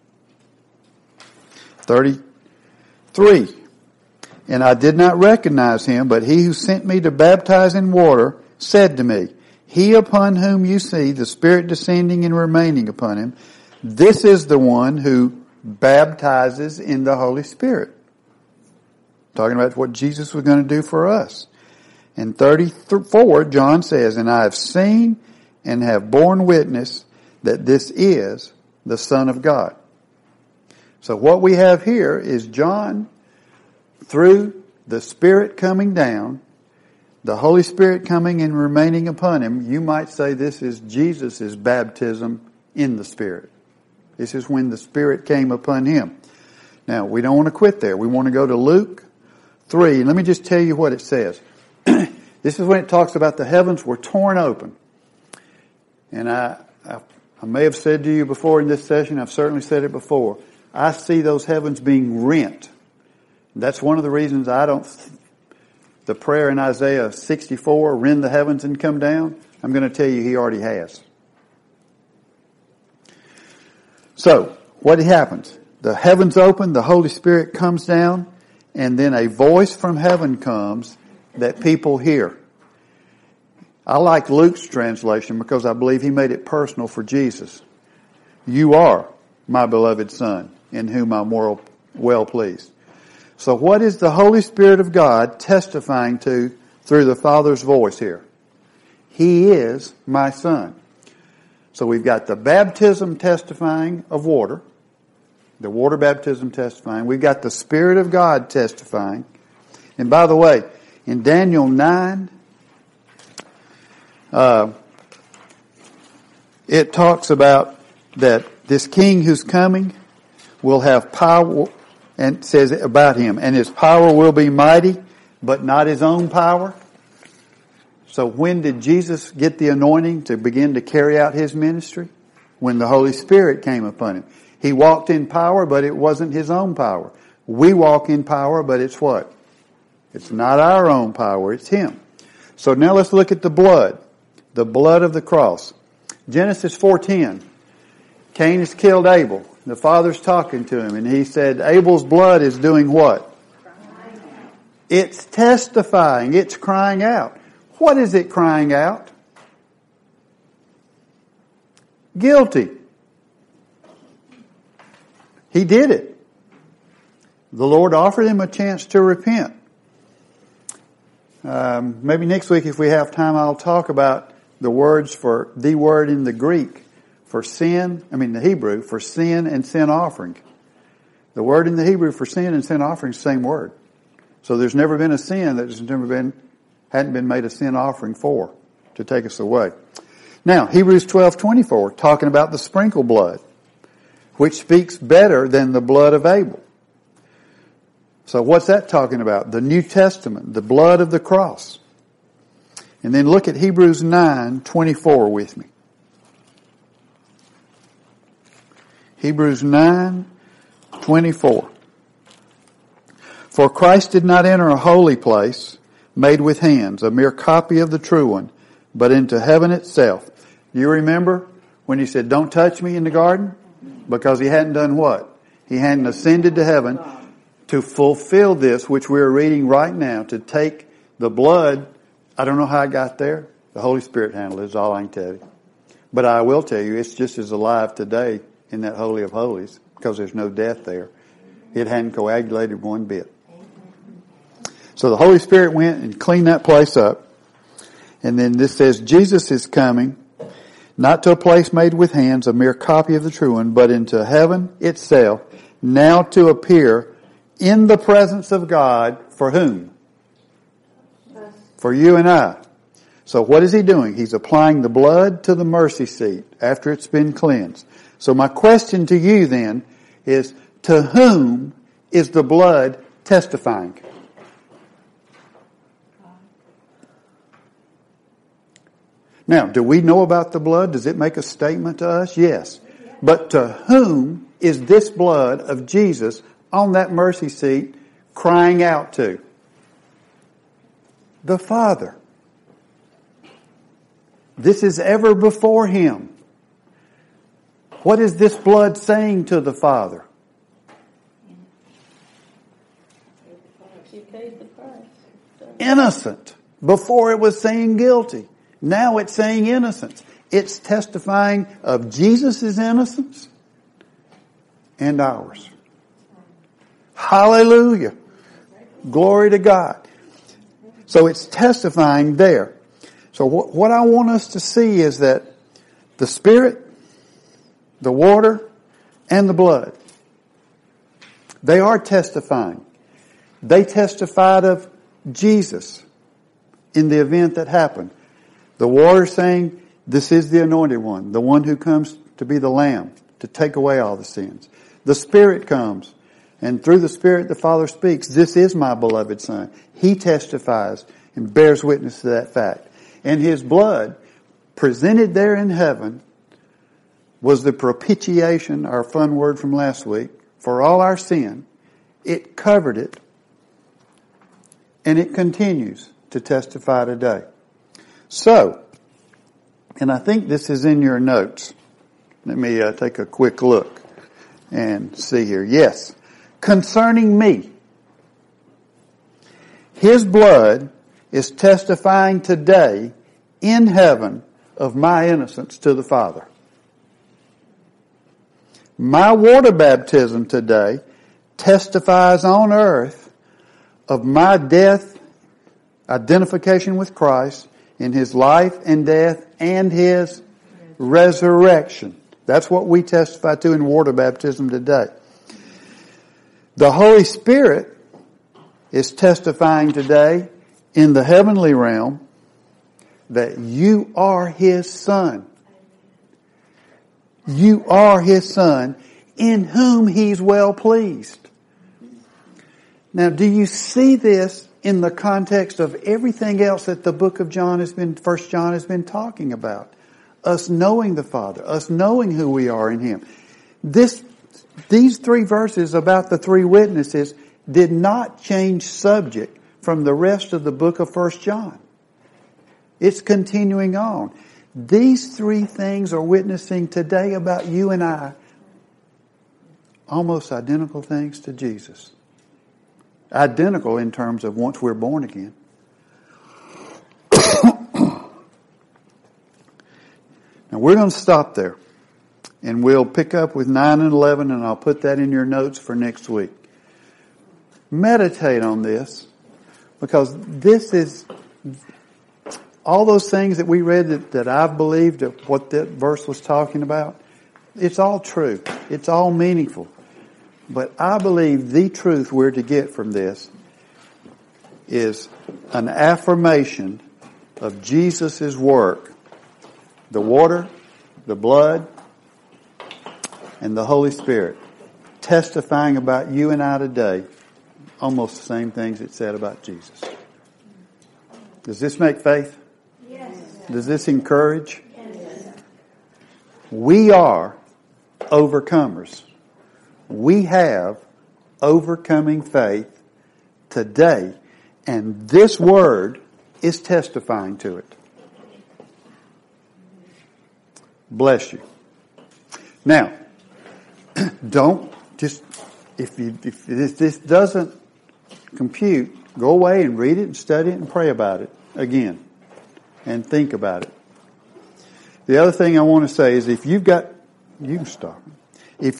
thirty-three. And I did not recognize him, but he who sent me to baptize in water said to me, he upon whom you see the Spirit descending and remaining upon him, this is the one who baptizes in the Holy Spirit. Talking about what Jesus was going to do for us. In thirty-four, John says, and I have seen and have borne witness that this is the Son of God. So what we have here is John, through the Spirit coming down, the Holy Spirit coming and remaining upon him, you might say this is Jesus' baptism in the Spirit. This is when the Spirit came upon him. Now, we don't want to quit there. We want to go to Luke three. And let me just tell you what it says. This is when it talks about the heavens were torn open. And I, I, I may have said to you before in this session, I've certainly said it before, I see those heavens being rent. That's one of the reasons I don't, the prayer in Isaiah sixty-four, rend the heavens and come down, I'm going to tell you he already has. So, what happens? The heavens open, the Holy Spirit comes down, and then a voice from heaven comes that people hear. I like Luke's translation because I believe he made it personal for Jesus. You are my beloved Son, in whom I'm well, well pleased. So what is the Holy Spirit of God testifying to through the Father's voice here? He is my Son. So we've got the baptism testifying of water, the water baptism testifying. We've got the Spirit of God testifying. And by the way, in Daniel nine, uh, it talks about that this king who's coming will have power, and says about him, and his power will be mighty, but not his own power. So when did Jesus get the anointing to begin to carry out his ministry? When the Holy Spirit came upon him. He walked in power, but it wasn't his own power. We walk in power, but it's what? It's not our own power, it's him. So now let's look at the blood. The blood of the cross. Genesis four ten. Cain has killed Abel. The father's talking to him, and he said, Abel's blood is doing what? It's testifying. It's crying out. What is it crying out? Guilty. He did it. The Lord offered him a chance to repent. Um, maybe next week, if we have time, I'll talk about the words for the word in the Greek for sin, I mean the Hebrew, for sin and sin offering. The word in the Hebrew for sin and sin offering is the same word. So there's never been a sin that has never been, hadn't been made a sin offering for, to take us away. Now, Hebrews twelve twenty-four, talking about the sprinkle blood, which speaks better than the blood of Abel. So what's that talking about? The New Testament, the blood of the cross. And then look at Hebrews nine twenty-four with me. Hebrews nine twenty-four. For Christ did not enter a holy place made with hands, a mere copy of the true one, but into heaven itself. Do you remember when he said, don't touch me in the garden? Because he hadn't done what? He hadn't ascended to heaven to fulfill this, which we're reading right now, to take the blood. I don't know how I got there. The Holy Spirit handled it, is all I can tell you. But I will tell you, it's just as alive today in that Holy of Holies, because there's no death there. It hadn't coagulated one bit. So the Holy Spirit went and cleaned that place up. And then this says, Jesus is coming, not to a place made with hands, a mere copy of the true one, but into heaven itself, now to appear in the presence of God for whom? For you and I. So what is he doing? He's applying the blood to the mercy seat after it's been cleansed. So my question to you then is, to whom is the blood testifying? Now, do we know about the blood? Does it make a statement to us? Yes. But to whom is this blood of Jesus on that mercy seat crying out to? The Father. This is ever before him. What is this blood saying to the Father? You paid the price. Innocent. Before it was saying guilty. Now it's saying innocence. It's testifying of Jesus' innocence and ours. Hallelujah. Glory to God. So it's testifying there. So what, what I want us to see is that the Spirit, the water, and the blood, they are testifying. They testified of Jesus in the event that happened. The water saying, this is the anointed one, the one who comes to be the Lamb, to take away all the sins. The Spirit comes, and through the Spirit the Father speaks, this is my beloved Son. He testifies and bears witness to that fact. And His blood, presented there in heaven, was the propitiation, our fun word from last week, for all our sin. It covered it, and it continues to testify today. So, and I think this is in your notes. Let me uh, take a quick look and see here. Yes. Concerning me, His blood is testifying today in heaven of my innocence to the Father. My water baptism today testifies on earth of my death, identification with Christ, in His life and death and His resurrection. That's what we testify to in water baptism today. The Holy Spirit is testifying today in the heavenly realm that you are His Son. You are His Son in whom He's well pleased. Now, do you see this in the context of everything else that the book of John has been, First John has been talking about? Us knowing the Father, us knowing who we are in Him. This, these three verses about the three witnesses did not change subject from the rest of the book of First John. It's continuing on. These three things are witnessing today about you and I, almost identical things to Jesus. Identical in terms of once we're born again. Now we're going to stop there. And we'll pick up with nine and eleven, and I'll put that in your notes for next week. Meditate on this, because this is all those things that we read that, that I've believed that what that verse was talking about. It's all true. It's all meaningful. But I believe the truth we're to get from this is an affirmation of Jesus' work. The water, the blood, and the Holy Spirit testifying about you and I today, almost the same things it said about Jesus. Does this make faith? Yes. Does this encourage? Yes. We are overcomers. We have overcoming faith today, and this word is testifying to it. Bless you. Now, don't just, if you, if this, this doesn't compute, go away and read it and study it and pray about it again and think about it. The other thing I want to say is if you've got, you can stop.